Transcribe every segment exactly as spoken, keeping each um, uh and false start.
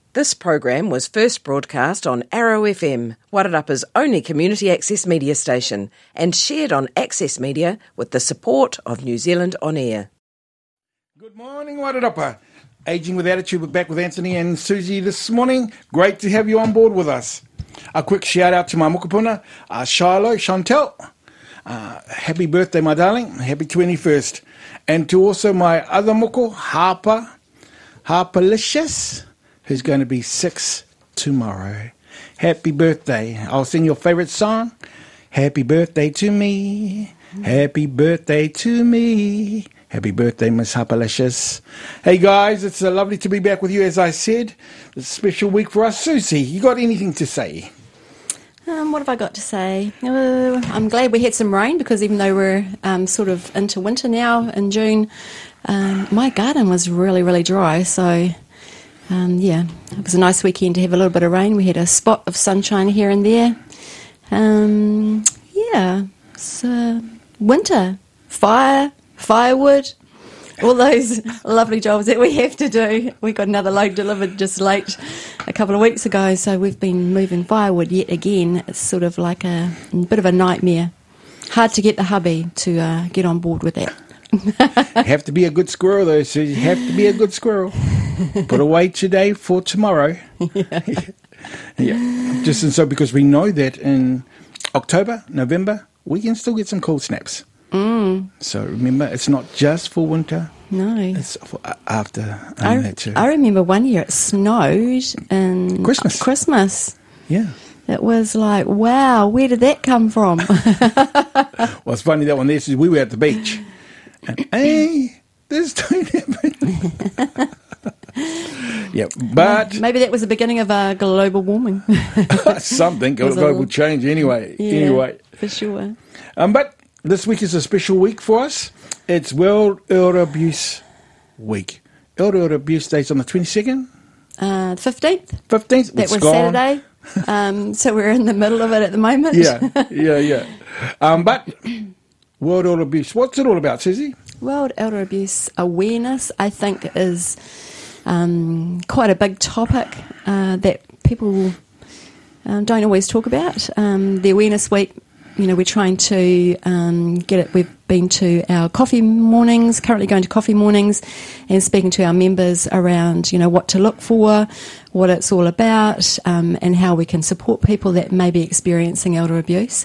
This program was first broadcast on Arrow F M, Wairarapa's only community access media station, and shared on Access Media with the support of New Zealand On Air. Good morning, Wairarapa. Aging with Attitude, we're back with Anthony and Susie this morning. Great to have you on board with us. A quick shout out to my mokopuna, uh, Shiloh, Chantel. Uh, happy birthday, my darling. Happy twenty-first. And to also my other moko, Harper, Harperlicious, who's going to be six tomorrow. Happy birthday. I'll sing your favourite song. Happy birthday to me. Happy birthday to me. Happy birthday, Miss Harperlicious. Hey, guys, it's uh, lovely to be back with you, as I said. It's a special week for us. Susie, you got anything to say? Um, what have I got to say? Uh, I'm glad we had some rain, because even though we're um, sort of into winter now in June, um, my garden was really, really dry, so... Um, yeah, it was a nice weekend to have a little bit of rain. We had a spot of sunshine here and there. Um, yeah, it's uh, winter, fire, firewood, all those lovely jobs that we have to do. We got another load delivered just late a couple of weeks ago, so we've been moving firewood yet again. It's sort of like a, a bit of a nightmare. Hard to get the hubby to uh, get on board with that. Have to be a good squirrel, though, so you have to be a good squirrel. Put away today for tomorrow. Yeah. Yeah. Just and so, because we know that in October, November, we can still get some cold snaps. Mm. So remember, it's not just for winter. No. It's for after um, I, that too. I remember one year it snowed in Christmas. Christmas. Yeah. It was like, wow, where did that come from? Well, it's funny that one there says we were at the beach. And, hey, this don't happen. Yeah, but maybe that was the beginning of uh, global warming. Something global change anyway. Yeah, anyway, for sure. Um, but this week is a special week for us. It's World Elder Abuse Week. Elder Abuse Day's on the twenty-second? Uh, fifteenth. fifteenth. That it's was gone. Saturday. Um, so we're in the middle of it at the moment. Yeah, yeah, yeah. Um, but World Elder Abuse, what's it all about, Susie? World Elder Abuse Awareness, I think, is um, quite a big topic uh, that people um, don't always talk about. Um, the Awareness Week, you know, we're trying to um, get it. We've been to our coffee mornings, currently going to coffee mornings and speaking to our members around, you know, what to look for, what it's all about, um, and how we can support people that may be experiencing elder abuse.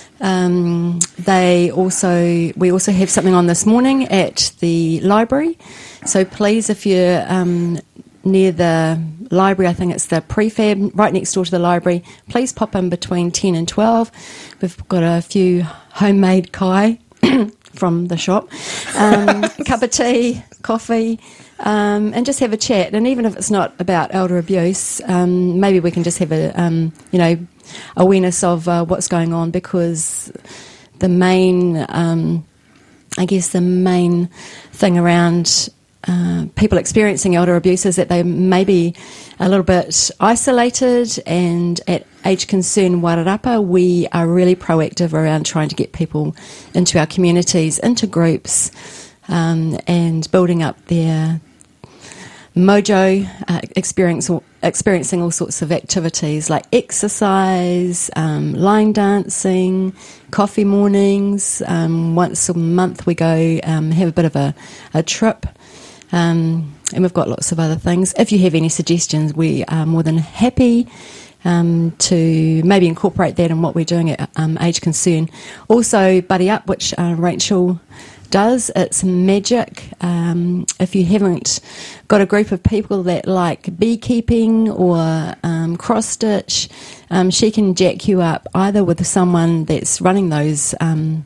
Um, they also, we also have something on this morning at the library. So please, if you're um, near the library, I think it's the prefab right next door to the library, please pop in between ten and twelve. We've got a few homemade kai from the shop, um, a cup of tea, coffee, um, and just have a chat. And even if it's not about elder abuse, um, maybe we can just have a, um, you know, awareness of uh, what's going on, because the main, um, I guess the main thing around uh, people experiencing elder abuse is that they may be a little bit isolated, and at Age Concern Wairarapa we are really proactive around trying to get people into our communities, into groups, um, and building up their mojo, uh, experience, experiencing all sorts of activities like exercise, um, line dancing, coffee mornings. Um, once a month we go um, have a bit of a, a trip, um, and we've got lots of other things. If you have any suggestions, we are more than happy um, to maybe incorporate that in what we're doing at um, Age Concern. Also, Buddy Up, which uh, Rachel does. It's magic. Um, if you haven't got a group of people that like beekeeping or um, cross stitch, um, she can jack you up either with someone that's running those um,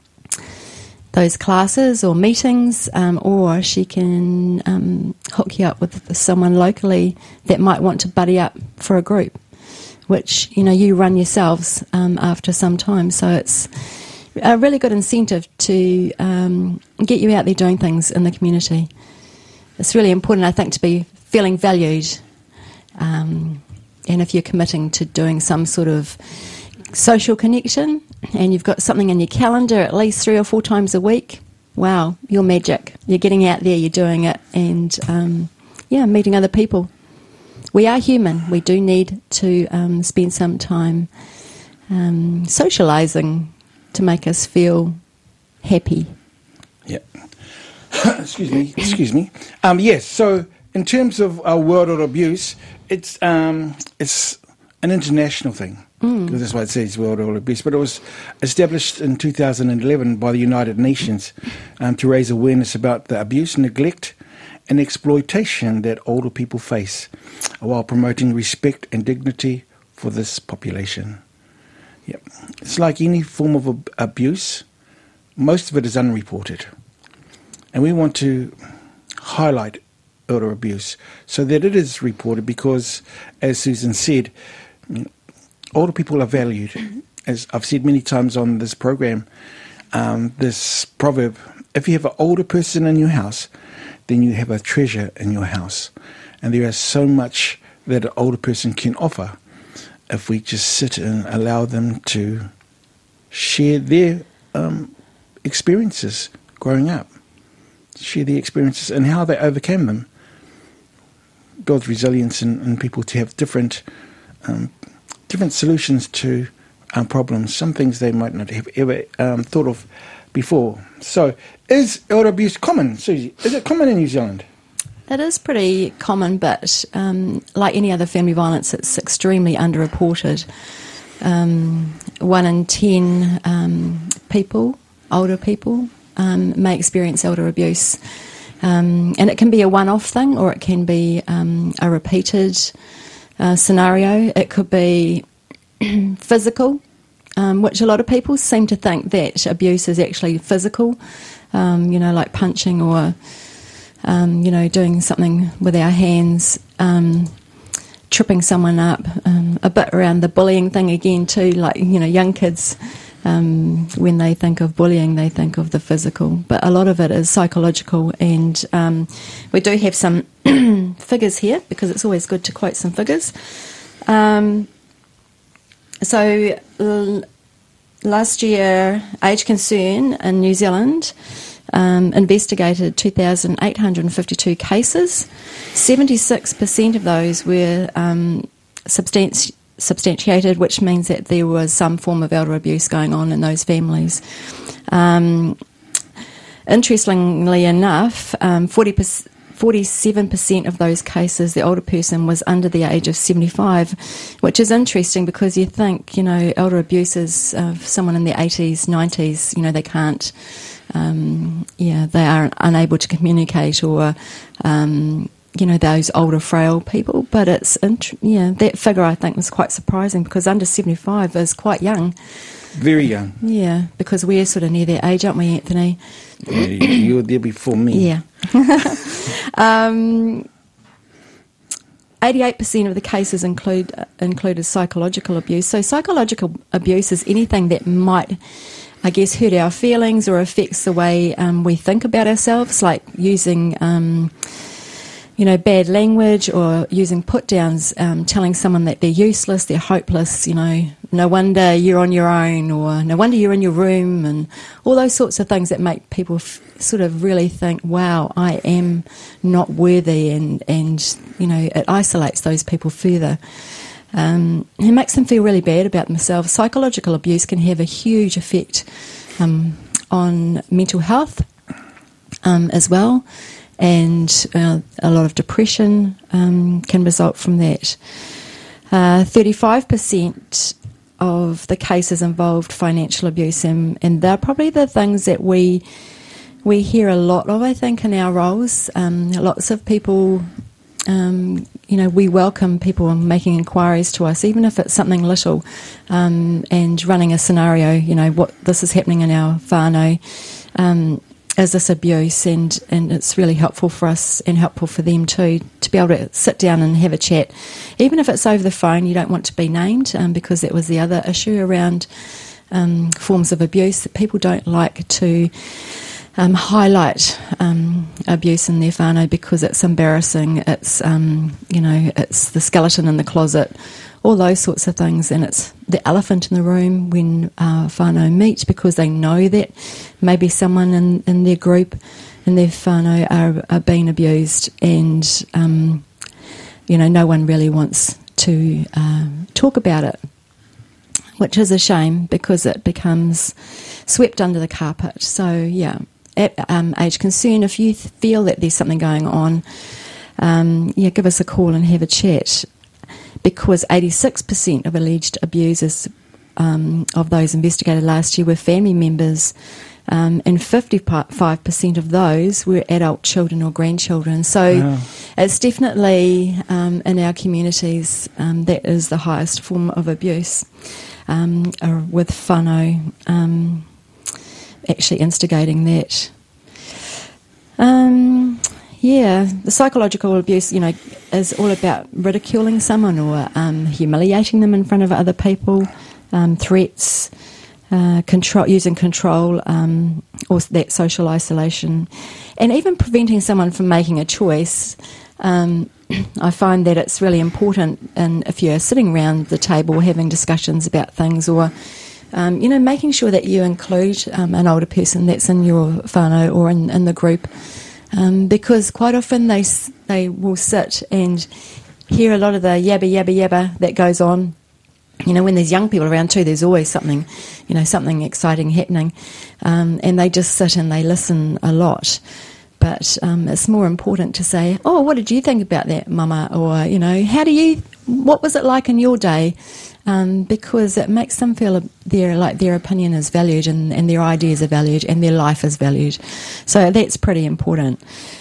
those classes or meetings, um, or she can um, hook you up with someone locally that might want to buddy up for a group, which, you know, you run yourselves um, after some time. So it's a really good incentive to um, get you out there doing things in the community. It's really important, I think, to be feeling valued, um, and if you're committing to doing some sort of social connection and you've got something in your calendar at least three or four times a week, wow, you're magic. You're getting out there, you're doing it, and um, yeah, meeting other people. we are human. We do need to um, spend some time um, socialising to make us feel happy. Yeah. excuse me. Excuse me. Um, yes. So, in terms of our world of abuse, it's um, it's an international thing. Mm. Because that's why it says world of abuse. But it was established in two thousand eleven by the United Nations um, to raise awareness about the abuse, neglect, and exploitation that older people face, while promoting respect and dignity for this population. Yep. It's like any form of ab- abuse. Most of it is unreported. And we want to highlight elder abuse so that it is reported because, as Susan said, you know, older people are valued. As I've said many times on this program, um, this proverb, if you have an older person in your house, then you have a treasure in your house. And there is so much that an older person can offer if we just sit and allow them to share their um, experiences growing up, share their experiences and how they overcame them, build resilience in, in people to have different um, different solutions to um, problems, some things they might not have ever um, thought of before. So, is elder abuse common, Susie? Is it common in New Zealand? It is pretty common, but um, like any other family violence, it's extremely underreported. Um, one in ten um, people, older people, um, may experience elder abuse. Um, and it can be a one-off thing, or it can be um, a repeated uh, scenario. It could be physical, um, which a lot of people seem to think that abuse is actually physical, um, you know, like punching or, um, you know, doing something with our hands, um, tripping someone up, um, a bit around the bullying thing again too, like, you know, young kids, um, when they think of bullying, they think of the physical, but a lot of it is psychological, and um, we do have some figures here, because it's always good to quote some figures. Um, so l- last year, Age Concern in New Zealand um, investigated two thousand eight hundred fifty-two cases. seventy-six percent of those were um, substanti- substantiated, which means that there was some form of elder abuse going on in those families. Um, interestingly enough, um, forty percent forty-seven percent of those cases, the older person was under the age of seventy-five, which is interesting because you think, you know, elder abuse is uh, someone in their eighties, nineties, you know, they can't, um, yeah, they are unable to communicate, or, um, you know, those older, frail people. But it's, int- yeah, that figure I think was quite surprising, because under seventy-five is quite young. Very young. Yeah, because we're sort of near their age, aren't we, Anthony? Yeah, you were there before me. Yeah. um, eighty-eight percent of the cases include uh, included psychological abuse. So psychological abuse is anything that might, I guess, hurt our feelings or affects the way um, we think about ourselves, like using... Um, you know, bad language, or using put-downs, um, telling someone that they're useless, they're hopeless, you know, no wonder you're on your own, or no wonder you're in your room, and all those sorts of things that make people f- sort of really think, wow, I am not worthy, and, and you know, it isolates those people further. Um, it makes them feel really bad about themselves. Psychological abuse can have a huge effect um, on mental health um, as well. And uh, a lot of depression um, can result from that. Uh, thirty-five percent of the cases involved financial abuse, and, and they're probably the things that we we hear a lot of, I think, in our roles. Um, lots of people, um, you know, we welcome people making inquiries to us, even if it's something little, um, and running a scenario, you know, what this is happening in our whānau. Um, Is this abuse, and, and it's really helpful for us and helpful for them too, to be able to sit down and have a chat. Even if it's over the phone, you don't want to be named, um, because that was the other issue around um, forms of abuse, that people don't like to um, highlight um, abuse in their whānau because it's embarrassing, it's, um, you know, it's the skeleton in the closet, all those sorts of things, and it's the elephant in the room when uh, whānau meet, because they know that maybe someone in, in their group, in their whānau, are, are being abused, and um, you know, no one really wants to um, talk about it, which is a shame because it becomes swept under the carpet. So, yeah, at um, Age Concern, if you th- feel that there's something going on, um, yeah, give us a call and have a chat, because eighty-six percent of alleged abusers um, of those investigated last year were family members, um, and fifty-five percent of those were adult children or grandchildren. So Wow. it's definitely um, in our communities um, that is the highest form of abuse, um, uh, with whānau um, actually instigating that. Um, yeah, the psychological abuse, you know, is all about ridiculing someone or um, humiliating them in front of other people, um, threats, uh, control, using control, um, or that social isolation, and even preventing someone from making a choice. Um, I find that it's really important, and if you're sitting around the table having discussions about things, or um, you know, making sure that you include um, an older person that's in your whānau or in, in the group. Um, because quite often they they will sit and hear a lot of the yabba yabba yabba that goes on. You know, when there's young people around too, there's always something, you know, something exciting happening, um, and they just sit and they listen a lot. But um, it's more important to say, "Oh, what did you think about that, Mama?" Or, you know, "How do you? What was it like in your day?" Um, because it makes them feel their like their opinion is valued, and, and their ideas are valued, and their life is valued. So that's pretty important,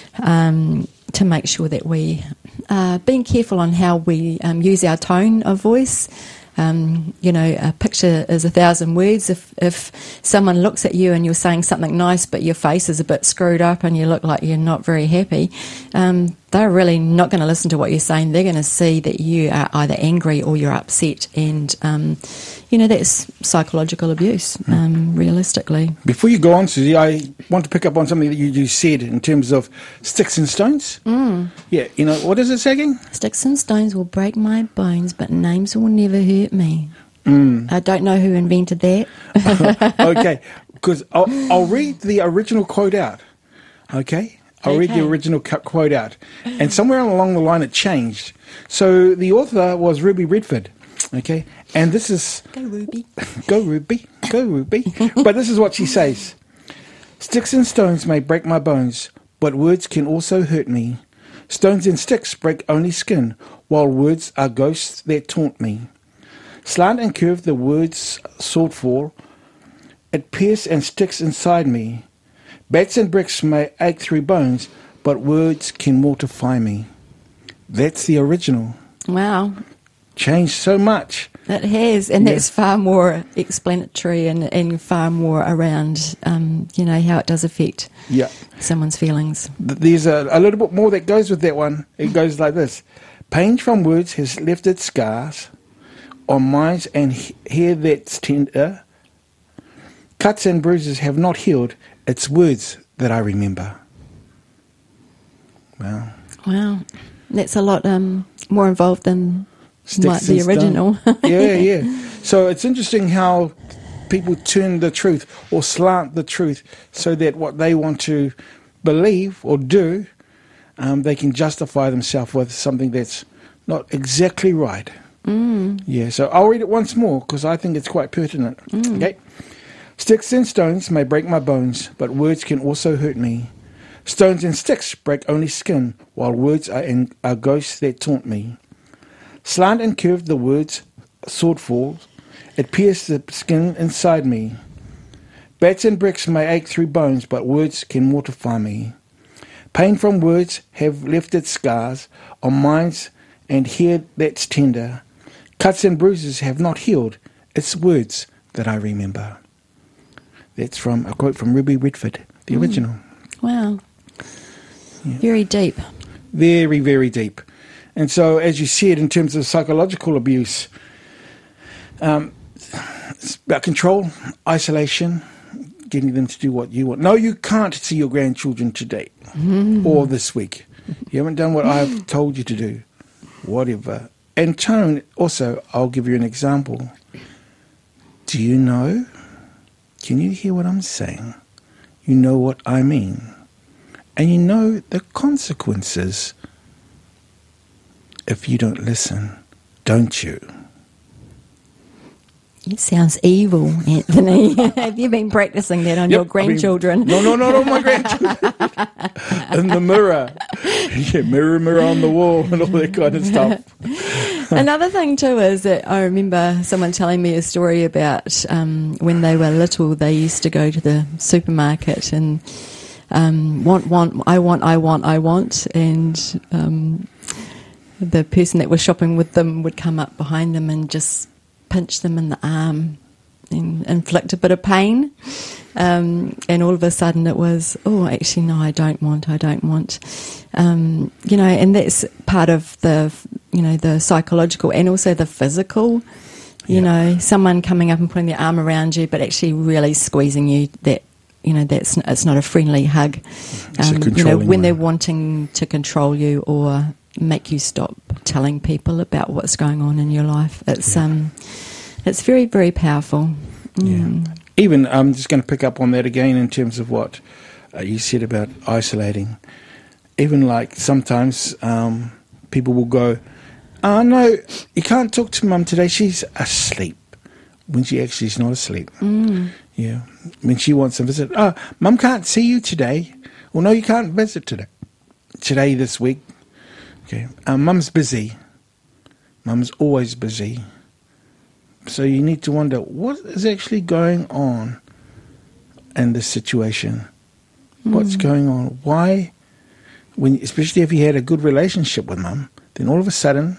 um, to make sure that we are being careful on how we um, use our tone of voice. Um, you know, a picture is a thousand words. If if someone looks at you and you're saying something nice, but your face is a bit screwed up and you look like you're not very happy, um, they're really not going to listen to what you're saying. They're going to see that you are either angry or you're upset, and um, you know, that's psychological abuse, um, realistically. Before you go on, Susie, I want to pick up on something that you just said in terms of sticks and stones. Mm. Yeah, you know, what is it saying? Sticks and stones will break my bones, but names will never hurt me. Mm. I don't know who invented that. Okay, because I'll, I'll read the original quote out, okay? I'll Okay. read the original cu- quote out. And somewhere along the line it changed. So the author was Ruby Redford, okay? And this is... Go Ruby. Go Ruby, go Ruby. But this is what she says. Sticks and stones may break my bones, but words can also hurt me. Stones and sticks break only skin, while words are ghosts that taunt me. Slant and curve the words sword fall, it pierce and sticks inside me. Bats and bricks may ache through bones, but words can mortify me. That's the original. Wow. Changed so much. It has, and Yeah. that's far more explanatory and, and far more around, um, you know, how it does affect Yeah. someone's feelings. Th- There's a, a little bit more that goes with that one. It goes like this. Pain from words has left its scars on minds and he- hair that's tender. Cuts and bruises have not healed. It's words that I remember. Wow. Wow. That's a lot um, more involved than Sticks what the and original. stone. Yeah, yeah. So it's interesting how people turn the truth or slant the truth so that what they want to believe or do, um, they can justify themselves with something that's not exactly right. Mm. Yeah, so I'll read it once more because I think it's quite pertinent. Mm. Okay. Sticks and stones may break my bones, but words can also hurt me. Stones and sticks break only skin, while words are, in, are ghosts that taunt me. Slant and curved the words sword falls, it pierced the skin inside me. Bats and bricks may ache through bones, but words can mortify me. Pain from words have left its scars on minds and hair that's tender. Cuts and bruises have not healed, it's words that I remember. That's from a quote from Ruby Redford, the mm. original. Wow. Yeah. Very deep. Very, very deep. And so, as you said, in terms of psychological abuse, um, it's about control, isolation, getting them to do what you want. No, you can't see your grandchildren today mm. or this week. You haven't done what I've told you to do. Whatever. And tone, also, I'll give you an example. Do you know? Can you hear what I'm saying? You know what I mean. And you know the consequences if you don't listen, don't you? It sounds evil, Anthony. Have you been practicing that on Yep, your grandchildren? I mean, no, no, no, no, my grandchildren. In the mirror. Yeah, mirror, mirror on the wall and all that kind of stuff. Another thing too is that I remember someone telling me a story about um, when they were little, they used to go to the supermarket and um, want, want, I want, I want, I want, and um, the person that was shopping with them would come up behind them and just pinch them in the arm and inflict a bit of pain. Um, and all of a sudden it was, oh, actually, no, I don't want, I don't want. Um, you know, and that's part of the, you know, the psychological and also the physical. You Yeah. know, someone coming up and putting their arm around you, but actually really squeezing you, that, you know, that's it's not a friendly hug. It's a Um, you know, controlling when they're one. wanting to control you or make you stop telling people about what's going on in your life. It's Yeah. um, it's very, very powerful. Mm. Yeah. Even, I'm just going to pick up on that again in terms of what uh, you said about isolating. Even like sometimes um, people will go, oh, no, you can't talk to mum today. She's asleep. When she actually is not asleep. Mm. Yeah. When she wants to visit, oh, mum can't see you today. Well, no, you can't visit today. Today, this week. Okay. Um, mum's busy. Mum's always busy. So you need to wonder, what is actually going on in this situation? Mm. What's going on? Why, when, especially if you had a good relationship with mum, then all of a sudden,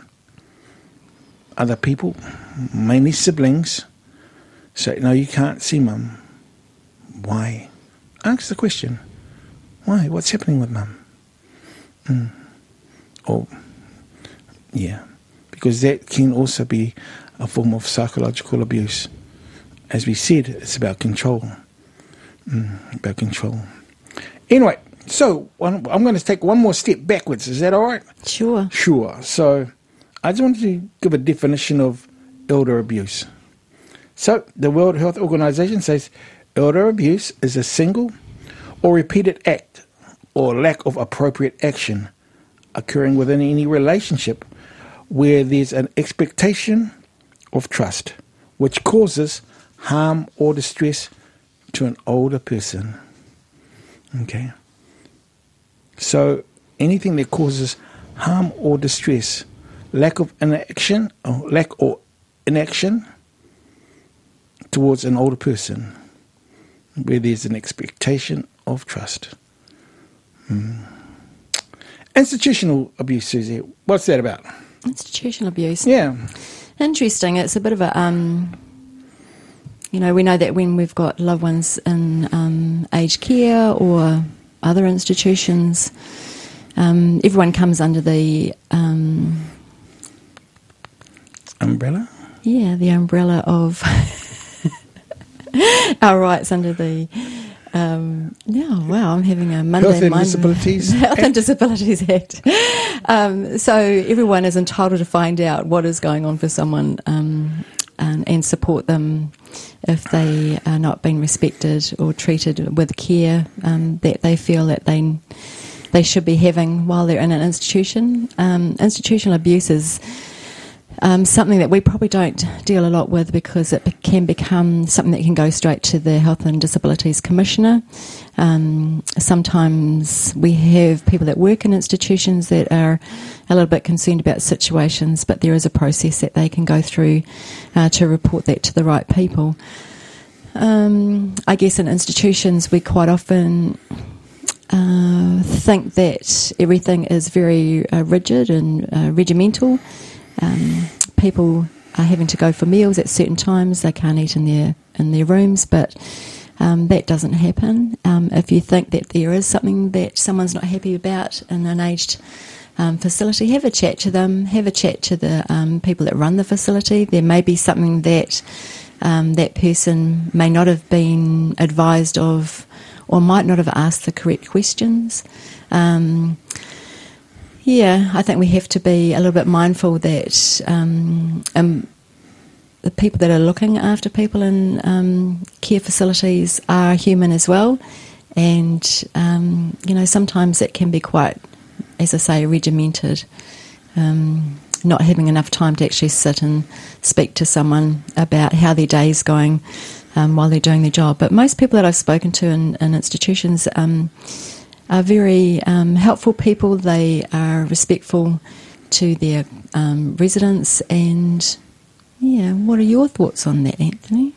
other people, mainly siblings, say, no, you can't see mum. Why? Ask the question. Why? What's happening with mum? Mm. Or, yeah, because that can also be a form of psychological abuse. As we said, it's about control. Mm, about control. Anyway, so one, I'm going to take one more step backwards. Is that all right? Sure. Sure. So I just wanted to give a definition of elder abuse. So the World Health Organization says elder abuse is a single or repeated act or lack of appropriate action occurring within any relationship where there's an expectation of trust, which causes harm or distress to an older person. Okay? So anything that causes harm or distress, lack of inaction, or lack or inaction towards an older person, where there's an expectation of trust. Hmm. Institutional abuse, Susie. What's that about? Institutional abuse. Yeah. Interesting. It's a bit of a, um, you know, we know that when we've got loved ones in um, aged care or other institutions, um, everyone comes under the um, umbrella. Yeah, the umbrella of our rights under the. Um, yeah, wow, I'm having a Monday Health and mind- Disabilities Health and Act. Disabilities Act. Um, so everyone is entitled to find out what is going on for someone um, and, and support them if they are not being respected or treated with care um, that they feel that they they should be having while they're in an institution. Um, institutional abuse is Um, something that we probably don't deal a lot with because it be- can become something that can go straight to the Health and Disabilities Commissioner. Um, sometimes we have people that work in institutions that are a little bit concerned about situations, but there is a process that they can go through uh, to report that to the right people. Um, I guess in institutions we quite often uh, think that everything is very uh, rigid and uh, regimental. Um, people are having to go for meals at certain times. They can't eat in their in their rooms, but um, that doesn't happen. Um, if you think that there is something that someone's not happy about in an aged um, facility, have a chat to them. Have a chat to the um, people that run the facility. There may be something that um, that person may not have been advised of, or might not have asked the correct questions. Um, Yeah, I think we have to be a little bit mindful that um, um, the people that are looking after people in um, care facilities are human as well. And, um, you know, sometimes it can be quite, as I say, regimented. Um, not having enough time to actually sit and speak to someone about how their day is going um, while they're doing their job. But most people that I've spoken to in, in institutions um, are very um, helpful people. They are respectful to their um, residents. And, yeah, what are your thoughts on that, Anthony?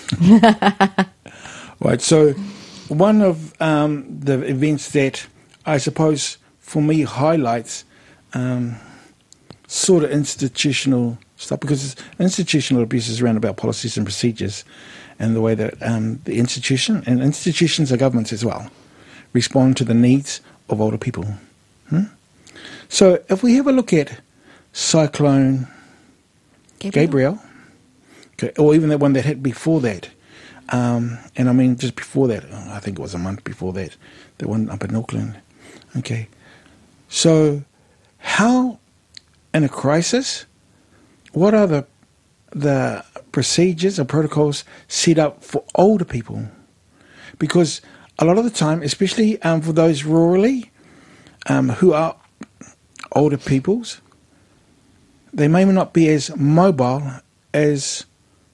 Right, so one of um, the events that I suppose for me highlights um, sort of institutional stuff, because institutional abuse is around about policies and procedures and the way that um, the institution, and institutions are governments as well, respond to the needs of older people. Hmm? So if we have a look at Cyclone Gabrielle, Gabriel? okay, or even the one that hit before that, um, and I mean just before that, I think it was a month before that, the one up in Auckland. Okay, so how, in a crisis, what are the the procedures or protocols set up for older people? Because a lot of the time, especially um, for those rurally um, who are older peoples, they may not be as mobile as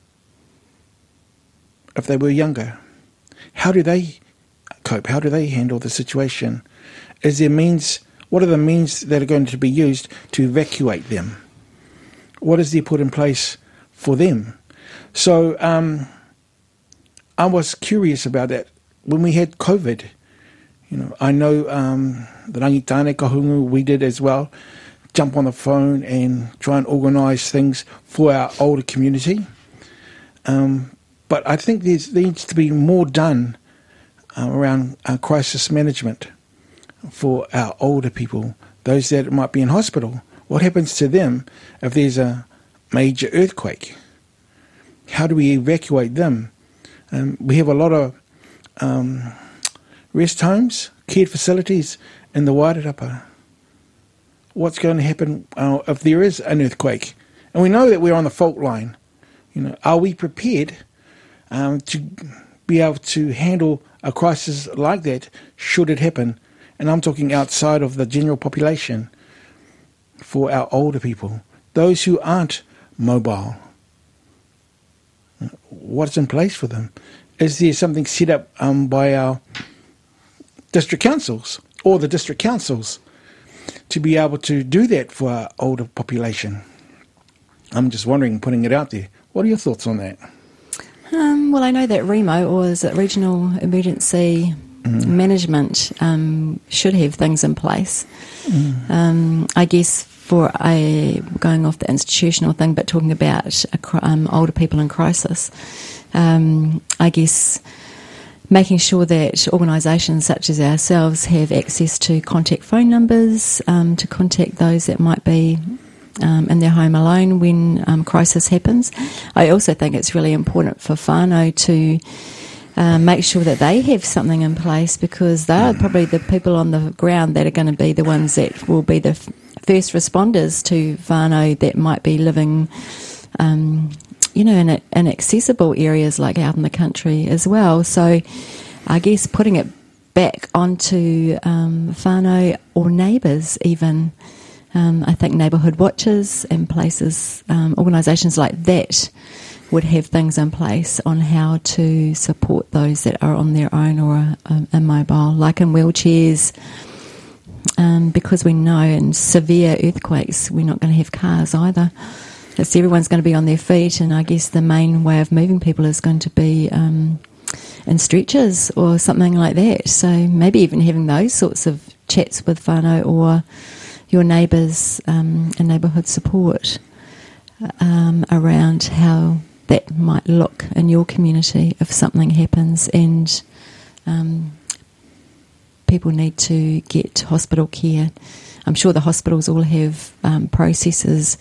if they were younger. How do they cope? How do they handle the situation? Is there means? What are the means that are going to be used to evacuate them? What is there put in place for them? So um, I was curious about that when we had COVID. You know, I know um, the Rangitane Kahungu, we did as well, jump on the phone and try and organise things for our older community. Um, but I think there's, there needs to be more done uh, around uh, crisis management for our older people, those that might be in hospital. What happens to them if there's a major earthquake? How do we evacuate them? Um, we have a lot of um, rest homes, care facilities in the Wairarapa. What's going to happen uh, if there is an earthquake? And we know that we're on the fault line. You know, are we prepared um, to be able to handle a crisis like that should it happen? And I'm talking outside of the general population, for our older people, those who aren't mobile. What's in place for them? Is there something set up um, by our district councils or the district councils to be able to do that for our older population? I'm just wondering, putting it out there. What are your thoughts on that? Um, well, I know that REMO, or is it Regional Emergency mm. Management, um, should have things in place. Mm. Um, I guess for a, going off the institutional thing, but talking about a, um, older people in crisis, um, I guess making sure that organisations such as ourselves have access to contact phone numbers um, to contact those that might be um, in their home alone when um, crisis happens. I also think it's really important for whānau to uh, make sure that they have something in place, because they are probably the people on the ground that are going to be the ones that will be the f- first responders to whānau that might be living um, you know, in inaccessible areas like out in the country as well. So I guess putting it back onto um, whānau or neighbours even. Um, I think neighbourhood watches and places, um, organisations like that would have things in place on how to support those that are on their own or are immobile, like in wheelchairs, um, because we know in severe earthquakes we're not going to have cars either. It's everyone's going to be on their feet, and I guess the main way of moving people is going to be um, in stretchers or something like that. So maybe even having those sorts of chats with whānau or your neighbours um, and neighbourhood support um, around how that might look in your community if something happens and um, people need to get hospital care. I'm sure the hospitals all have um, processes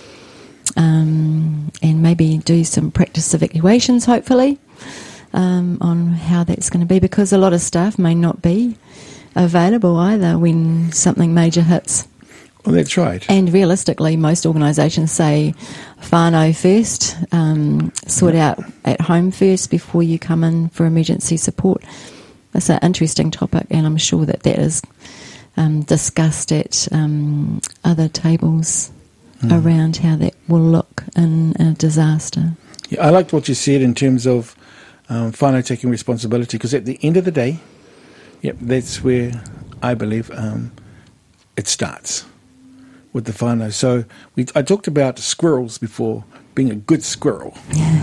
Um, and maybe do some practice evacuations, hopefully, um, on how that's going to be, because a lot of staff may not be available either when something major hits. Well, that's right. And realistically, most organisations say whānau first, um, sort yeah. out at home first before you come in for emergency support. That's an interesting topic, and I'm sure that that is um, discussed at um, other tables mm. around how that will look in, in a disaster. Yeah, I liked what you said in terms of um, whānau taking responsibility, because at the end of the day, yep, that's where I believe um, it starts, with the whānau. So we, I talked about squirrels before, being a good squirrel.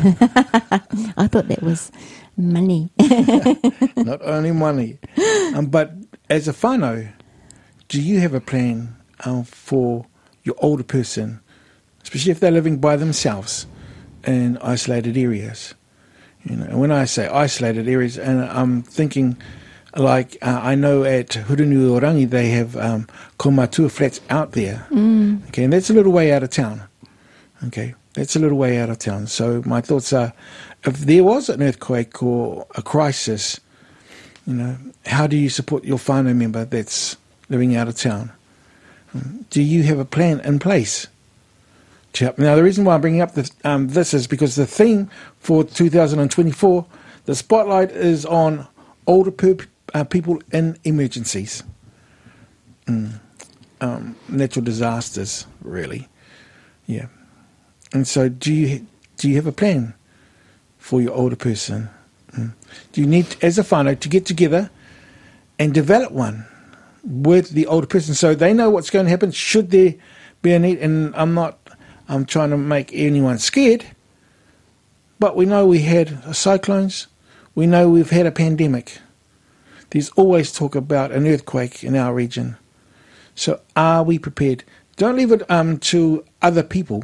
I thought that was money. Not only money. Um, but as a whānau, do you have a plan um, for your older person, especially if they're living by themselves in isolated areas? You know, when I say isolated areas, and I'm thinking, like, uh, I know at Hurunui-Orangi they have um, komatua flats out there. Mm. Okay, and that's a little way out of town. Okay, that's a little way out of town. So my thoughts are, if there was an earthquake or a crisis, you know, how do you support your whānau member that's living out of town? Um, do you have a plan in place to help? Now, the reason why I'm bringing up this, um, this is because the theme for two thousand twenty-four, the spotlight is on older per, uh, people in emergencies, mm. um, natural disasters, really. Yeah. And so, do you do you have a plan for your older person? Mm. Do you need, as a whānau, to get together and develop one with the older person so they know what's going to happen should there be a need? And I'm not I'm trying to make anyone scared, but we know we had cyclones, we know we've had a pandemic. There's always talk about an earthquake in our region. So are we prepared? Don't leave it um, to other people.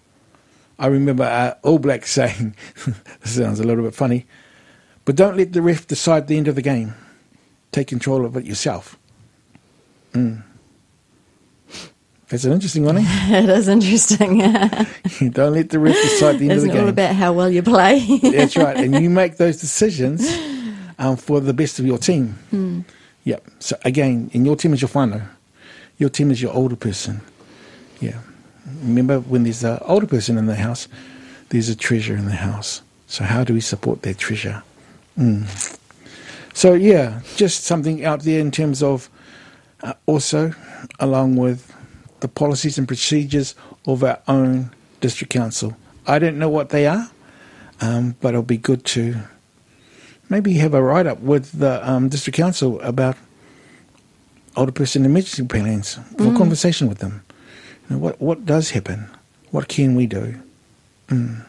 I remember uh, All Blacks saying, this sounds a little bit funny, but don't let the ref decide the end of the game. Take control of it yourself. Mm. That's an interesting one, eh? It is interesting. Don't let the ref decide the end Isn't of the game. It's all about how well you play. That's right. And you make those decisions um, for the best of your team. Mm. Yep. So again, and your team is your whānau. Your team is your older person. Yeah. Remember, when there's an older person in the house, there's a treasure in the house. So how do we support that treasure? Mm. So, yeah, just something out there in terms of uh, also, along with the policies and procedures of our own district council. I don't know what they are, um, but it'll be good to maybe have a write-up with the um, district council about older person emergency plans, or mm. conversation with them. You know, what what does happen? What can we do? Mm.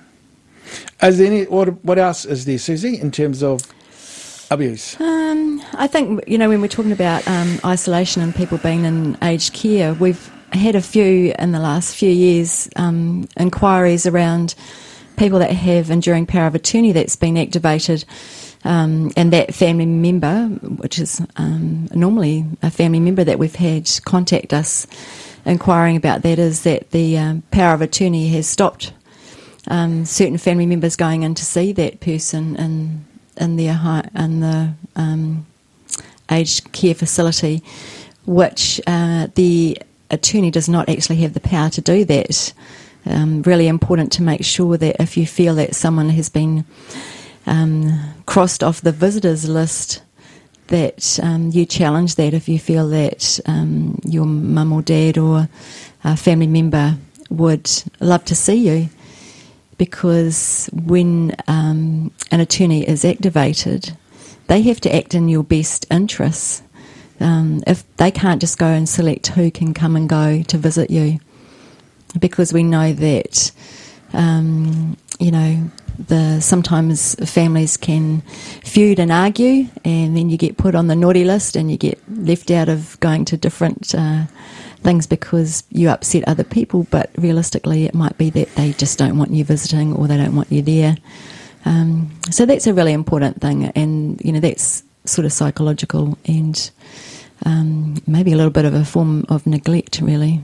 Is there any, what, what else is there, Susie, in terms of abuse? Um, I think, you know, when we're talking about um, isolation and people being in aged care, we've had a few in the last few years, um, inquiries around people that have enduring power of attorney that's been activated, um, and that family member, which is um, normally a family member that we've had contact us inquiring about that, is that the um, power of attorney has stopped um, certain family members going in to see that person in in their high, in the um, aged care facility, which uh, the attorney does not actually have the power to do that. Um, really important to make sure that if you feel that someone has been um, crossed off the visitors list, that um, you challenge that if you feel that um, your mum or dad or a family member would love to see you. Because when um, an attorney is activated, they have to act in your best interests. Um, if they can't just go and select who can come and go to visit you, because we know that um, you know the sometimes families can feud and argue, and then you get put on the naughty list and you get left out of going to different uh, things because you upset other people. But realistically, it might be that they just don't want you visiting or they don't want you there. Um, so that's a really important thing, and you know that's sort of psychological and um, maybe a little bit of a form of neglect, really.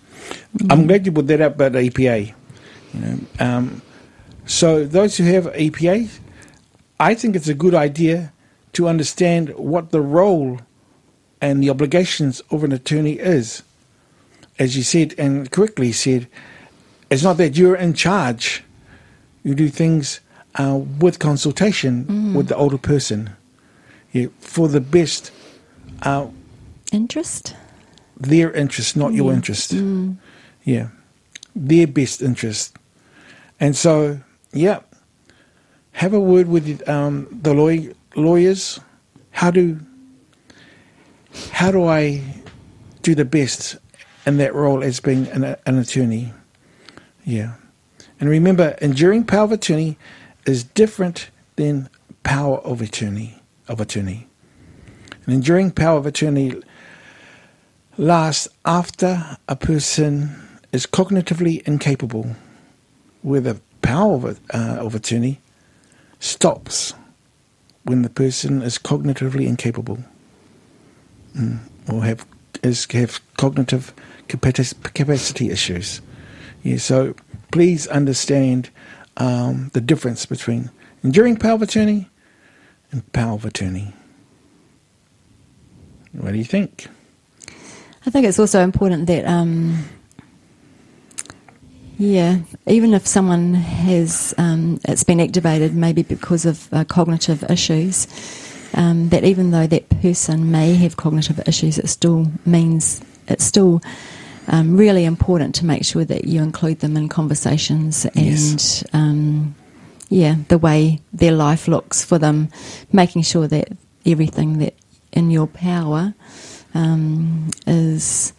I'm glad you put that up about E P A. You know, um, so those who have E P A, I think it's a good idea to understand what the role and the obligations of an attorney is. As you said, and correctly said, it's not that you're in charge. You do things uh, with consultation mm. with the older person, yeah, for the best uh, interest. Their interest, not yeah. your interest. Mm. Yeah. their best interest. And so, yeah, have a word with um, the law- lawyers. How do how do I do the best in that role as being an, an attorney? Yeah. And remember, enduring power of attorney is different than power of attorney. Of attorney. An enduring power of attorney lasts after a person is cognitively incapable, where the power of, uh, of attorney stops when the person is cognitively incapable, mm. or have is have cognitive capacity issues. Yeah, so please understand um, the difference between enduring power of attorney and power of attorney. What do you think? I think it's also important that, um, yeah, even if someone has, um, it's been activated maybe because of uh, cognitive issues, um, that even though that person may have cognitive issues, it still means it's still um, really important to make sure that you include them in conversations and, yes. um, yeah, the way their life looks for them, making sure that everything that in your power um, is,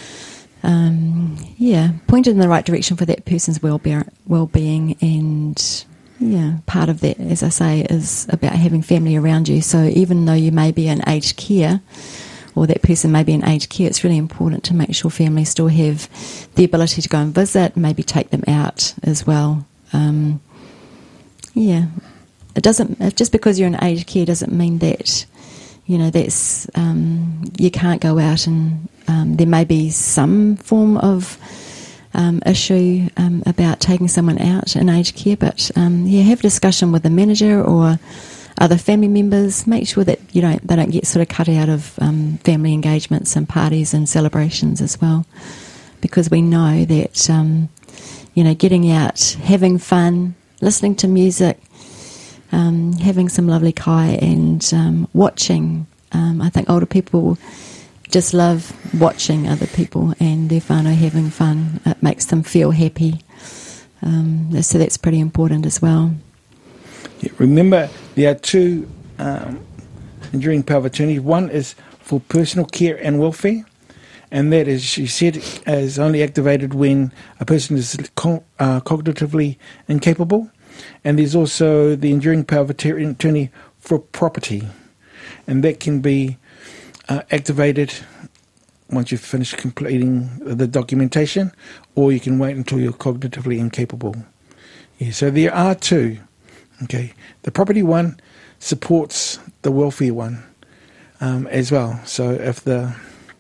um, yeah, pointed in the right direction for that person's well-being, well-being, and yeah, part of that, as I say, is about having family around you. So even though you may be in aged care, or that person may be in aged care, it's really important to make sure families still have the ability to go and visit, maybe take them out as well. Um, yeah, it doesn't, just because you're in aged care doesn't mean that, you know, that's, um, you can't go out, and um, there may be some form of um, issue um, about taking someone out in aged care, but um, yeah, have a discussion with the manager or other family members. Make sure that you don't, they don't get sort of cut out of um, family engagements and parties and celebrations as well, because we know that, um, you know, getting out, having fun, listening to music, Um, having some lovely kai, and um, watching. Um, I think older people just love watching other people and their whānau having fun. It makes them feel happy. Um, so that's pretty important as well. Yeah, remember, there are two um, enduring power of attorney. One is for personal care and welfare, and that, as she said, is only activated when a person is co- uh, cognitively incapable. And there's also the enduring power of attorney for property, and that can be uh, activated once you've finished completing the documentation, or you can wait until you're cognitively incapable. Yeah, so there are two. Okay, the property one supports the welfare one um, as well. So if the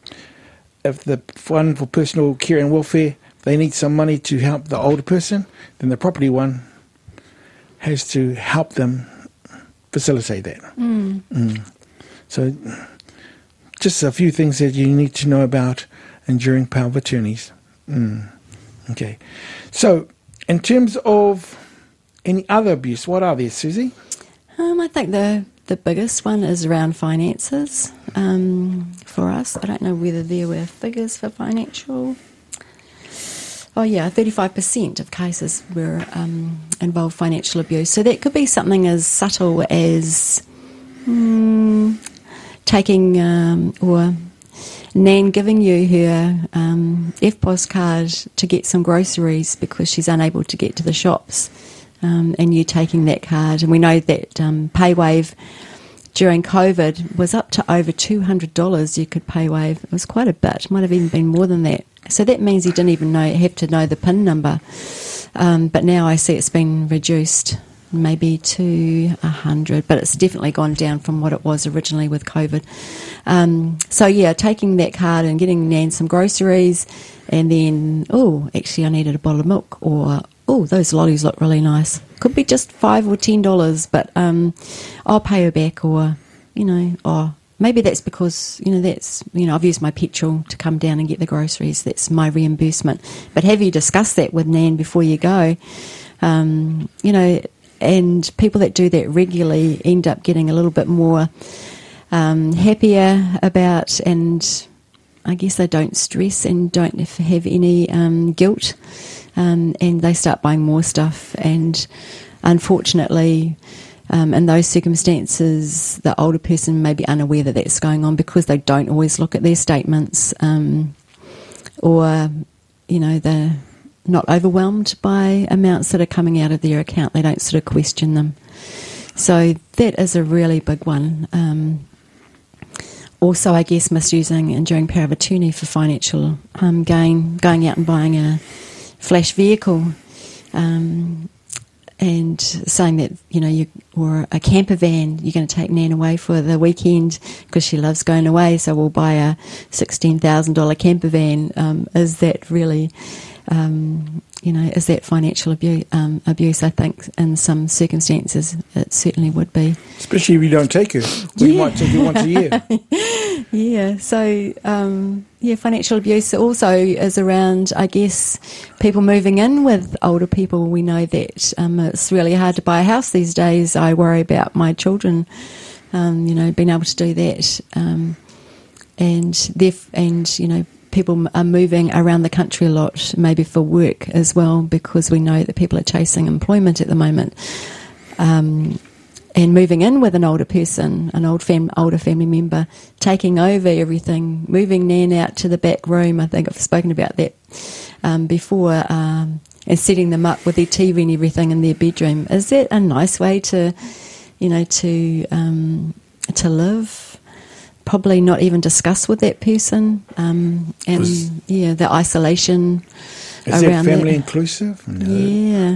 if the one for personal care and welfare, they need some money to help the older person, then the property one has to help them facilitate that. Mm. Mm. So just a few things that you need to know about enduring power of attorneys. Mm. Okay. So in terms of any other abuse, what are there, Susie? Um, I think the the biggest one is around finances um, for us. I don't know whether there were figures for financial. Oh yeah, thirty-five percent of cases were um, involved financial abuse. So that could be something as subtle as mm, taking um, or Nan giving you her um, F P O S card to get some groceries because she's unable to get to the shops, um, and you taking that card. And we know that um, PayWave during COVID was up to over two hundred dollars you could PayWave. It was quite a bit, might have even been more than that. So that means you didn't even know have to know the PIN number. Um, but now I see it's been reduced maybe to one hundred, but it's definitely gone down from what it was originally with COVID. Um, so yeah, taking that card and getting Nan some groceries, and then, oh, actually I needed a bottle of milk, or oh, those lollies look really nice. Could be just five or ten dollars, but um, I'll pay her back, or, you know, oh, maybe that's because, you know, that's, you know, I've used my petrol to come down and get the groceries. That's my reimbursement. But have you discussed that with Nan before you go? Um, you know, and people that do that regularly end up getting a little bit more um, happier about and I guess they don't stress and don't have any um, guilt, um, and they start buying more stuff. And unfortunately, um, in those circumstances, the older person may be unaware that that's going on because they don't always look at their statements, um, or, you know, they're not overwhelmed by amounts that are coming out of their account. They don't sort of question them. So that is a really big one. Um, also, I guess, misusing enduring power of attorney for financial um, gain, going out and buying a flash vehicle, um, and saying that, you know, you or a camper van, you're going to take Nan away for the weekend because she loves going away, so we'll buy a sixteen thousand dollars camper van. Um, is that really... Um, you know, is that financial abuse? Um, abuse? I think in some circumstances it certainly would be. Especially if you don't take her. We Yeah. might take her once a year. Yeah, so, um, yeah, financial abuse also is around, I guess, people moving in with older people. We know that um, it's really hard to buy a house these days. I worry about my children, um, you know, being able to do that. Um, and, they've, and, you know, people are moving around the country a lot, maybe for work as well, because we know that people are chasing employment at the moment. Um, and moving in with an older person, an old fam- older family member, taking over everything, moving Nan out to the back room. I think I've spoken about that um, before, um, and setting them up with their T V and everything in their bedroom. Is that a nice way to, you know, to um, to live? Probably not even discuss with that person, um, and Was, yeah, the isolation is around that family that. inclusive? No. Yeah,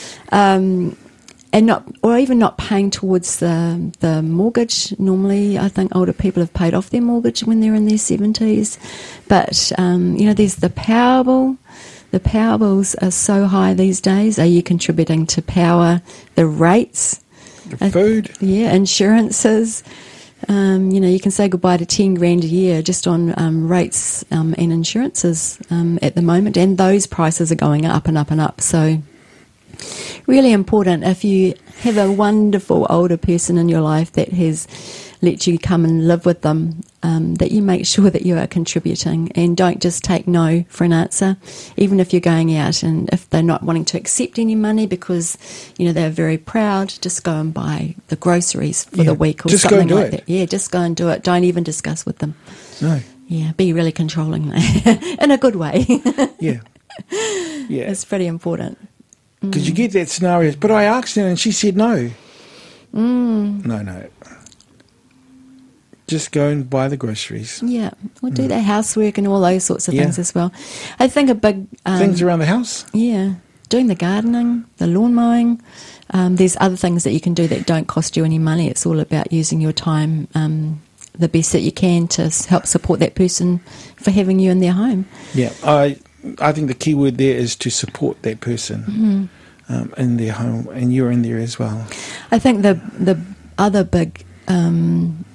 um, and not, or even not paying towards the the mortgage. Normally, I think older people have paid off their mortgage when they're in their seventies, but um, you know, there's the power bill. The power bills are so high these days. Are you contributing to power? The rates, The food? uh, yeah, insurances. Um, you know, you can say goodbye to ten grand a year just on um, rates um, and insurances um, at the moment, and those prices are going up and up and up. So, really important if you have a wonderful older person in your life that has let you come and live with them, um, that you make sure that you are contributing and don't just take no for an answer, even if you're going out and if they're not wanting to accept any money because, you know, they're very proud, just go and buy the groceries for Yeah, the week or just go something and do like it. that. Yeah, just go and do it. Don't even discuss with them. No. Yeah, be really controlling in a good way. Yeah. Yeah. It's pretty important. Because you get that scenario. But I asked her and she said no. Mm. No, no. Just go and buy the groceries. Yeah, we'll do their housework and all those sorts of Yeah. things as well. I think a big... Um, Things around the house. Yeah, doing the gardening, the lawn mowing. Um, there's other things that you can do that don't cost you any money. It's all about using your time um, the best that you can to s- help support that person for having you in their home. Yeah. I I think the key word there is to support that person Mm-hmm. um, in their home. And you're in there as well. I think the the other big um,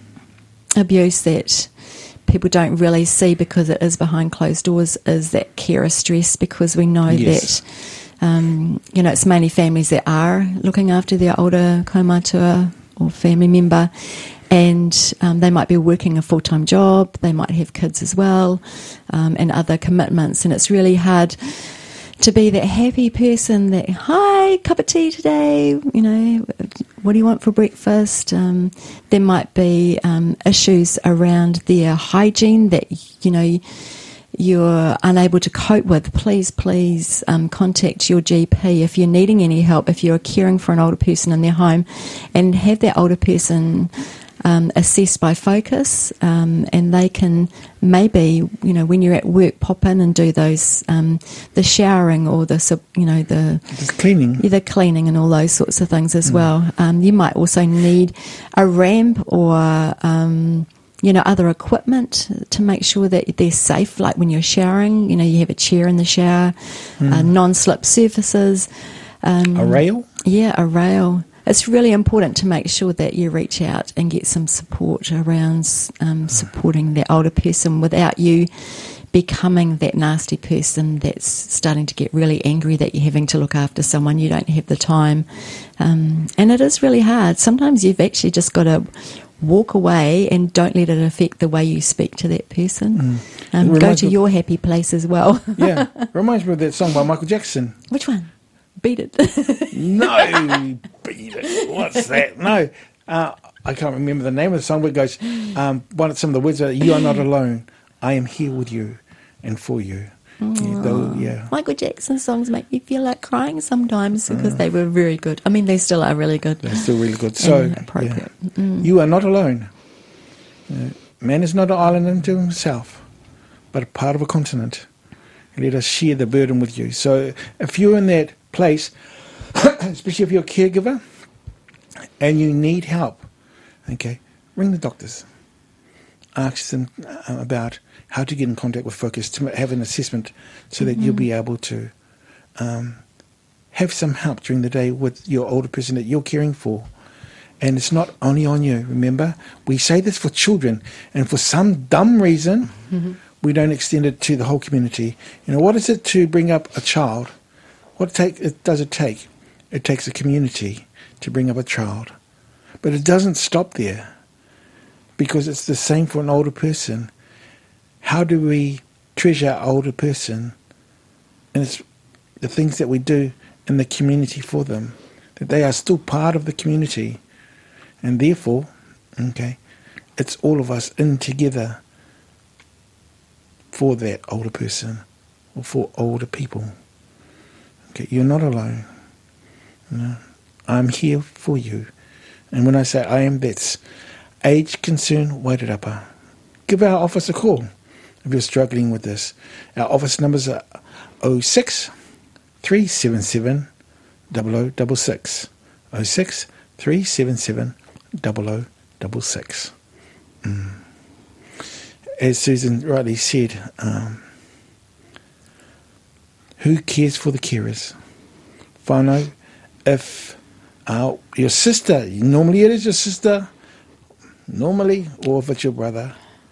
abuse that people don't really see because it is behind closed doors is that carer stress, because we know Yes. that um, you know, it's mainly families that are looking after their older kaumatua or family member, and um, they might be working a full-time job, they might have kids as well, um, and other commitments, and it's really hard to be that happy person that, hi, cup of tea today, you know, what do you want for breakfast? Um, there might be um, issues around their hygiene that, you know, you're unable to cope with. Please, please um, contact your G P if you're needing any help, if you're caring for an older person in their home, and have that older person Um, assessed by Focus, um, and they can maybe, you know, when you're at work, pop in and do those, um, the showering or the, sub- you know, the Just cleaning. yeah, the cleaning and all those sorts of things as well. Um, you might also need a ramp or, um, you know, other equipment to make sure that they're safe. Like when you're showering, you know, you have a chair in the shower, uh, non-slip surfaces. Um, A rail? Yeah, a rail. It's really important to make sure that you reach out and get some support around um, supporting that older person without you becoming that nasty person that's starting to get really angry that you're having to look after someone, you don't have the time. Um, and it is really hard. Sometimes you've actually just got to walk away and don't let it affect the way you speak to that person. Mm. Um, It go reminds to me- your happy place as well. Yeah, reminds me of that song by Michael Jackson. Which one? Beat It. No, beat it. What's that? No, uh, I can't remember the name of the song, but it goes, um, one of some of the words are, "You are not alone. I am here with you and for you." Yeah, though, yeah. Michael Jackson's songs make me feel like crying sometimes because they were very good. I mean, they still are really good. They're still really good. So, And appropriate. yeah. You are not alone. Uh, man is not an island unto himself, but a part of a continent. Let us share the burden with you. So, if you're in that place, especially if you're a caregiver and you need help, okay, ring the doctors. Ask them uh, about how to get in contact with Focus to have an assessment so that Mm-hmm. you'll be able to um, have some help during the day with your older person that you're caring for. And it's not only on you, remember? We say this for children, and for some dumb reason, Mm-hmm. we don't extend it to the whole community. You know, what is it to bring up a child? What take, it does it take? It takes a community to bring up a child. But it doesn't stop there, because it's the same for an older person. How do we treasure our older person? And it's the things that we do in the community for them, that they are still part of the community. And therefore, okay, it's all of us in together for that older person or for older people. Okay, you're not alone. You know, I'm here for you. And when I say I am, that's Age Concern Wairarapa. Give our office a call if you're struggling with this. Our office numbers are oh six, three seven seven, double oh six six. oh six, three seven seven, double oh six six. Mm. As Susan rightly said, um, who cares for the carers? Whānau, if uh, your sister, normally it is your sister, normally, or if it's your brother,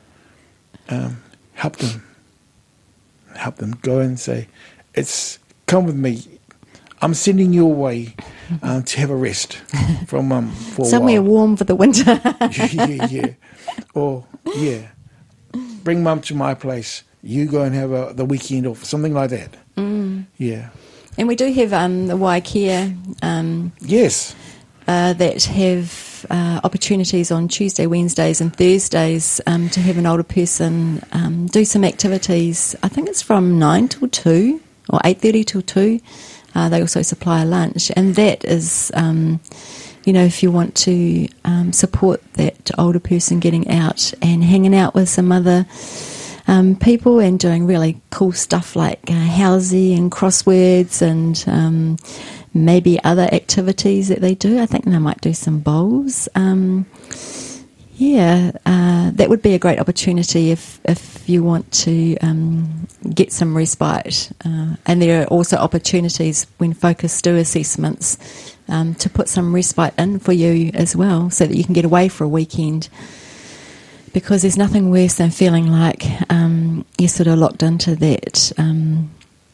um, help them. Help them. Go and say, "It's come with me. I'm sending you away um, to have a rest from mum for a Somewhere while." warm for the winter. yeah, yeah. Or, yeah, bring mum to my place. You go and have a, the weekend off, something like that. Mm. Yeah. And we do have um, the Waikea um, Yes. uh, that have uh, opportunities on Tuesday, Wednesdays and Thursdays um, to have an older person um, do some activities. I think it's from nine till two or eight thirty till two. Uh, they also supply a lunch. And that is, um, you know, if you want to um, support that older person getting out and hanging out with some other Um, people and doing really cool stuff like uh, housey and crosswords and um, maybe other activities that they do. I think they might do some bowls. Um, yeah, uh, that would be a great opportunity if, if you want to um, get some respite. Uh, and there are also opportunities when Focus do assessments um, to put some respite in for you as well so that you can get away for a weekend. Because there's nothing worse than feeling like um, you're sort of locked into that, um,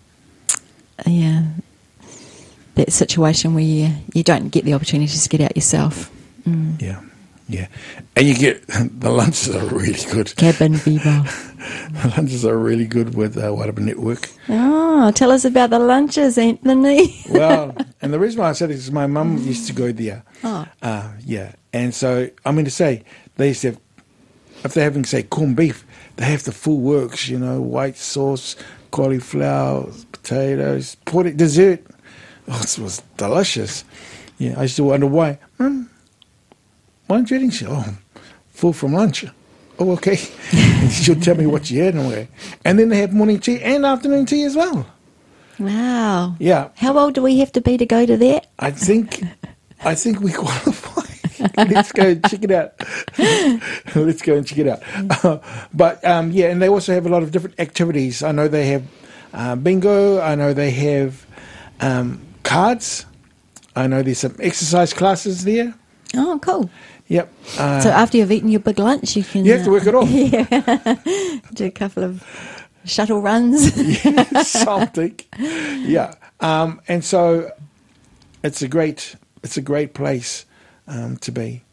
yeah, that situation where you, you don't get the opportunity to get out yourself. Mm. Yeah, yeah. And you get, the lunches are really good. Cabin fever. The lunches are really good with uh, Wairarapa Network. Oh, tell us about the lunches, Anthony. Well, and the reason why I said it is my mum used to go there. Oh. Uh, yeah. And so, I mean to say, they used to have, if they're having, say, corned beef, they have the full works, you know, white sauce, cauliflower, potatoes, pork, dessert. Oh, it was delicious. Yeah, I used to wonder why. Mum, why aren't you eating? She, oh, full from lunch. Oh, okay. And she'll tell me what she had and where. And then they have morning tea and afternoon tea as well. Wow. Yeah. How old do we have to be to go to that? I think, I think we qualify. Let's go and check it out. Let's go and check it out. Uh, but, um, yeah, and they also have a lot of different activities. I know they have uh, bingo. I know they have um, cards. I know there's some exercise classes there. Oh, cool. Yep. Uh, So after you've eaten your big lunch, you can... you have to work it off. Yeah. Do a couple of shuttle runs. Yeah, something. Yeah. Um, and so it's a great, it's a great place um, to be.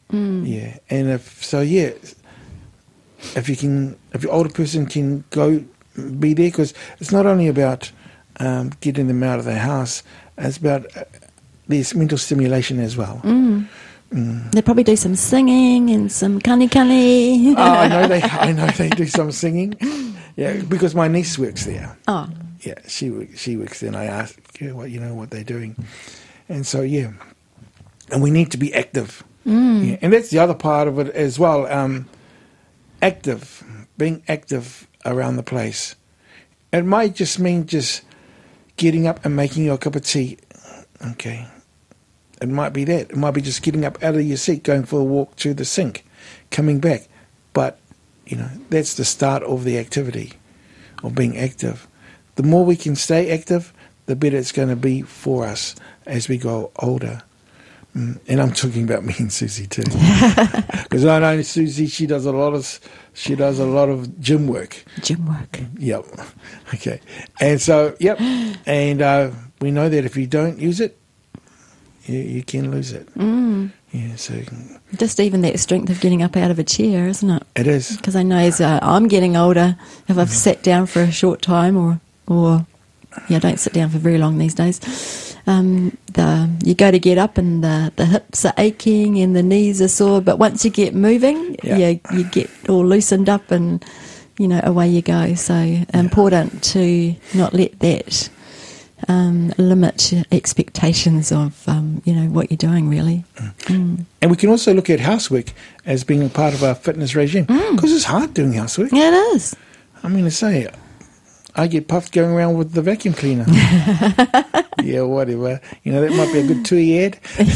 Mm. Yeah, and if so, yeah, if you can, if your older person can go be there, because it's not only about um, getting them out of the house, it's about uh, there's mental stimulation as well. Mm. Mm. They probably do some singing and some kani kani. Oh, I know they, I know they do some singing. Yeah, because my niece works there. Oh, Yeah, she wo- she works there, and I ask her what you know what they're doing, and so yeah, and we need to be active. mm. Yeah, and that's the other part of it as well. Um, active, being active around the place. It might just mean just getting up and making your cup of tea. Okay. It might be that. It might be just getting up out of your seat, going for a walk to the sink, coming back. But, you know, that's the start of the activity, of being active. The more we can stay active, the better it's going to be for us as we grow older. Mm, and I'm talking about me and Susie too, because I know Susie. She does a lot of she does a lot of gym work. Gym work. Yep. Okay. And so, yep. And uh, we know that if you don't use it, you, you can lose it. Mm. Yeah. So Just even that strength of getting up out of a chair, isn't it? it is. Because I know as uh, I'm getting older, if I've sat down for a short time or, or yeah, I don't sit down for very long these days, um, the you go to get up and the, the hips are aching and the knees are sore, but once you get moving, Yeah. you, you get all loosened up and, you know, away you go. So important to not let that um, limit your expectations of, um, you know, what you're doing, really. Mm. And we can also look at housework as being a part of our fitness regime, because it's hard doing housework. Yeah, it is. I mean, to say, I get puffed going around with the vacuum cleaner. Yeah, whatever. You know, that might be a good two-year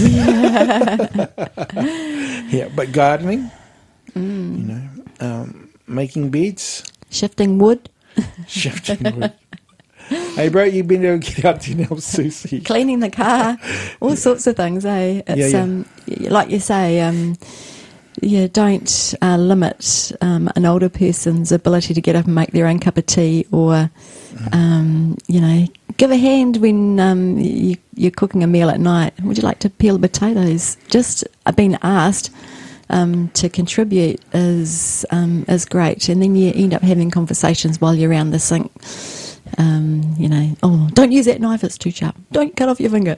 ad. Yeah, but gardening, Mm. you know, um, making beds, Shifting wood, shifting wood. Hey, bro, you've been able to get out to help Susie. cleaning the car, all sorts of things, eh? It's, Yeah, yeah. Um, y- like you say, um, yeah, don't uh, limit um, an older person's ability to get up and make their own cup of tea, or, um, you know, give a hand when um, you, you're cooking a meal at night. Would you like to peel potatoes? Just uh, being asked um, to contribute is um, is great, and then you end up having conversations while you're around the sink. Um, you know, oh, don't use that knife, it's too sharp. Don't cut off your finger.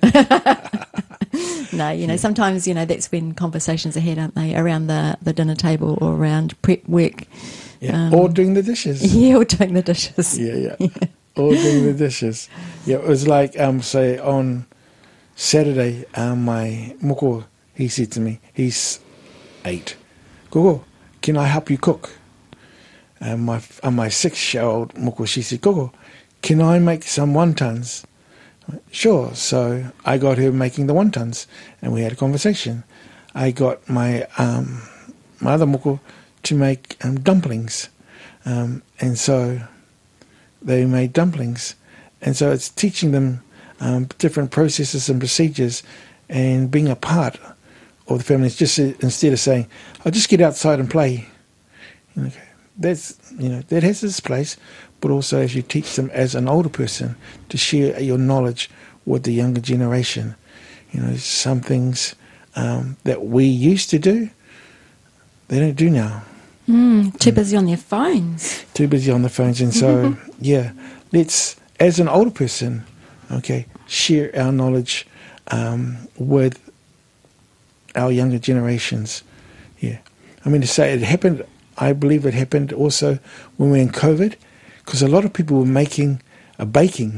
No, you know, sometimes, you know, that's when conversations are had, aren't they, around the, the dinner table or around prep work. Yeah, Um, or doing the dishes. Yeah, or doing the dishes. Yeah, yeah. Or doing the dishes. Yeah, it was like, um, say, on Saturday, um, my moko, he said to me, he's eight, Gogo, can I help you cook? And my and my six-year-old moko, she said, Gogo, can I make some wontons? Sure. So I got her making the wontons, and we had a conversation. I got my um, my other moko to make um, dumplings, um, and so they made dumplings, and so it's teaching them um, different processes and procedures, and being a part of the family. It's just uh, instead of saying, "I'll just get outside and play," you know, that's you know that has its place. But also as you teach them as an older person to share your knowledge with the younger generation. You know, some things um, that we used to do, they don't do now. Mm, too busy on their phones. Too busy on the phones. And so, yeah, let's, as an older person, okay, share our knowledge um, with our younger generations. Yeah. I mean, to say it happened, I believe it happened also when we were in COVID, because a lot of people were making a baking.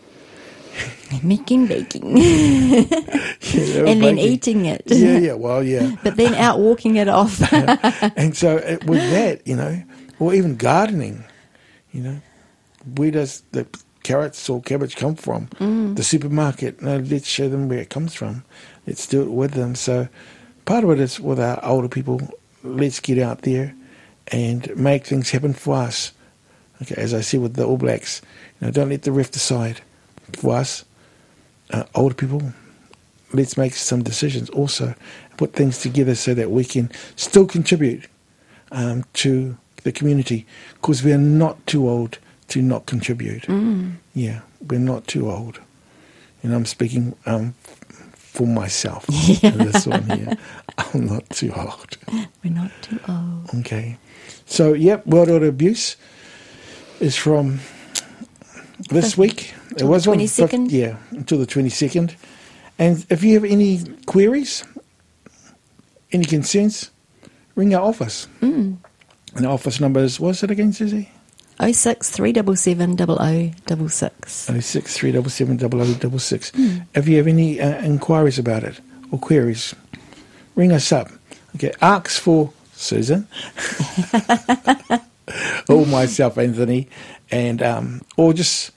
Making baking. Yeah, they were And then baking. eating it. Yeah, yeah, well, yeah. But then out walking it off. And so it, with that, you know, or even gardening, you know, where does the carrots or cabbage come from? Mm. The supermarket. No, let's show them where it comes from. Let's do it with them. So part of it is with our older people, let's get out there and make things happen for us. Okay, as I said with the All Blacks, you know, don't let the ref decide for us. Uh, older people, let's make some decisions also, put things together so that we can still contribute um, to the community, because we're not too old to not contribute. Mm. Yeah, we're not too old. And I'm speaking um, for myself. This one here. I'm not too old. We're not too old. Okay. So, yep, World Order Abuse is from this week. It was on twenty-second. Yeah, until the twenty-second. And if you have any queries, any concerns, ring our office. Mm. And our office number is, what's it again, Susie? oh six three seven seven double oh double six. oh six three seven seven double oh double six. If you have any uh, inquiries about it or queries, ring us up. Okay, ask for Susan or myself, Anthony, and um, or just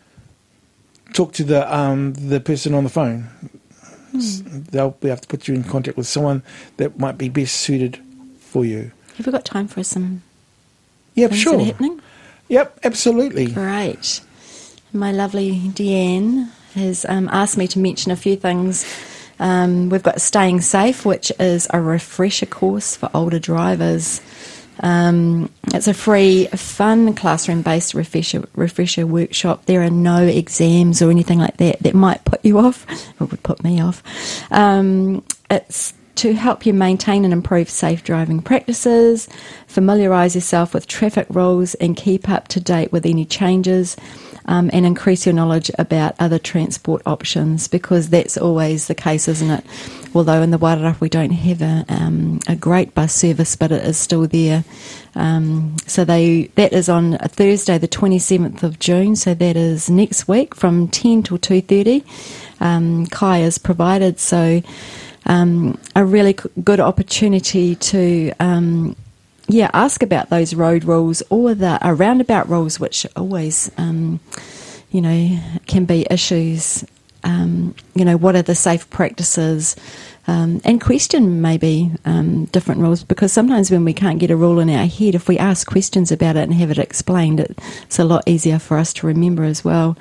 talk to the um, the person on the phone. Mm. They'll be able to put you in contact with someone that might be best suited for you. Have we got time for some Yep, things sure. that are happening? Yep, absolutely. Great. My lovely Deanne has um, asked me to mention a few things. Um, we've got Staying Safe, which is a refresher course for older drivers. Um, it's a free, fun, classroom-based refresher, refresher workshop. There are no exams or anything like that that might put you off, or would put me off. Um, it's to help you maintain and improve safe driving practices, familiarise yourself with traffic rules and keep up to date with any changes, um, and increase your knowledge about other transport options, because that's always the case, isn't it? Although in the Wairarapa we don't have a, um, a great bus service, but it is still there. Um, so they that is on a Thursday the twenty-seventh of June, so that is next week from ten till two thirty. Um, Kai is provided, so Um, a really good opportunity to, um, yeah, ask about those road rules or the uh, roundabout rules, which always, um, you know, can be issues. Um, you know, what are the safe practices? Um, and question maybe um, different rules, because sometimes when we can't get a rule in our head, if we ask questions about it and have it explained, it's a lot easier for us to remember as well.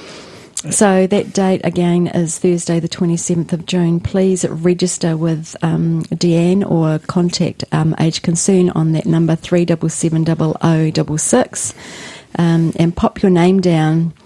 So that date again is Thursday the twenty-seventh of June. Please register with um, Deanne or contact um, Age Concern on that number three seven seven double oh double six, um, and pop your name down.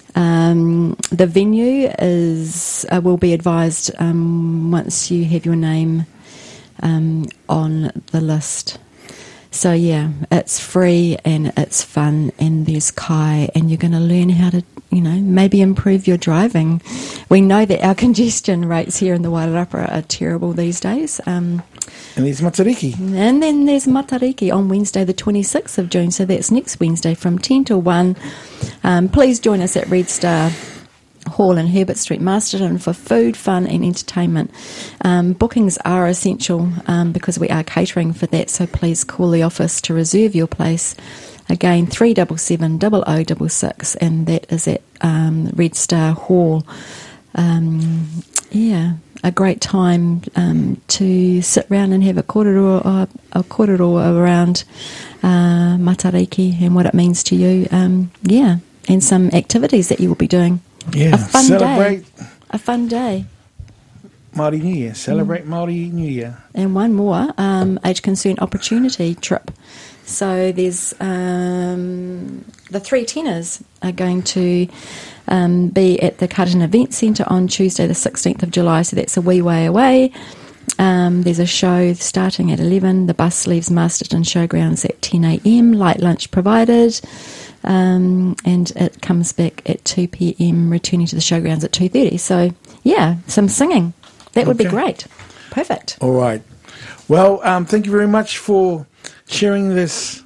Um, the venue is uh, will be advised um, once you have your name um, on the list. So yeah, it's free and it's fun, and there's Kai, and you're going to learn how to, you know, maybe improve your driving. We know that our congestion rates here in the Wairarapa are terrible these days. Um, and there's Matariki. And then there's Matariki on Wednesday the twenty-sixth of June, so that's next Wednesday from ten till one. Um, please join us at Red Star Hall in Herbert Street, Masterton, for food, fun and entertainment. Um, bookings are essential um, because we are catering for that, so please call the office to reserve your place. Again, three seven seven double oh double six, and that is at um, Red Star Hall. Um, yeah, a great time um, to sit around and have a korero, uh, a korero around uh, Matariki and what it means to you. Um, yeah, and some activities that you will be doing. Yeah, a fun celebrate day. A fun day. Māori New Year. Celebrate mm. Māori New Year. And one more, um, Age Concern Opportunity trip. So there's um, the three tenors are going to um, be at the Carterton Event Centre on Tuesday the sixteenth of July, so that's a wee way away. Um, there's a show starting at eleven. The bus leaves Masterton Showgrounds at ten a.m. Light lunch provided. Um, and it comes back at two p.m, returning to the showgrounds at two thirty. So, yeah, some singing. That would okay. be great. Perfect. All right. Well, um, thank you very much for sharing this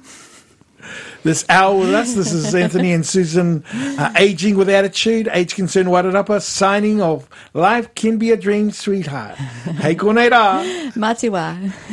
this hour with us. This is Anthony and Susan, uh, Aging with Attitude, Age Concern Wairarapa, signing off. Life can be a dream, sweetheart. Hei konei rā. Mā te wā.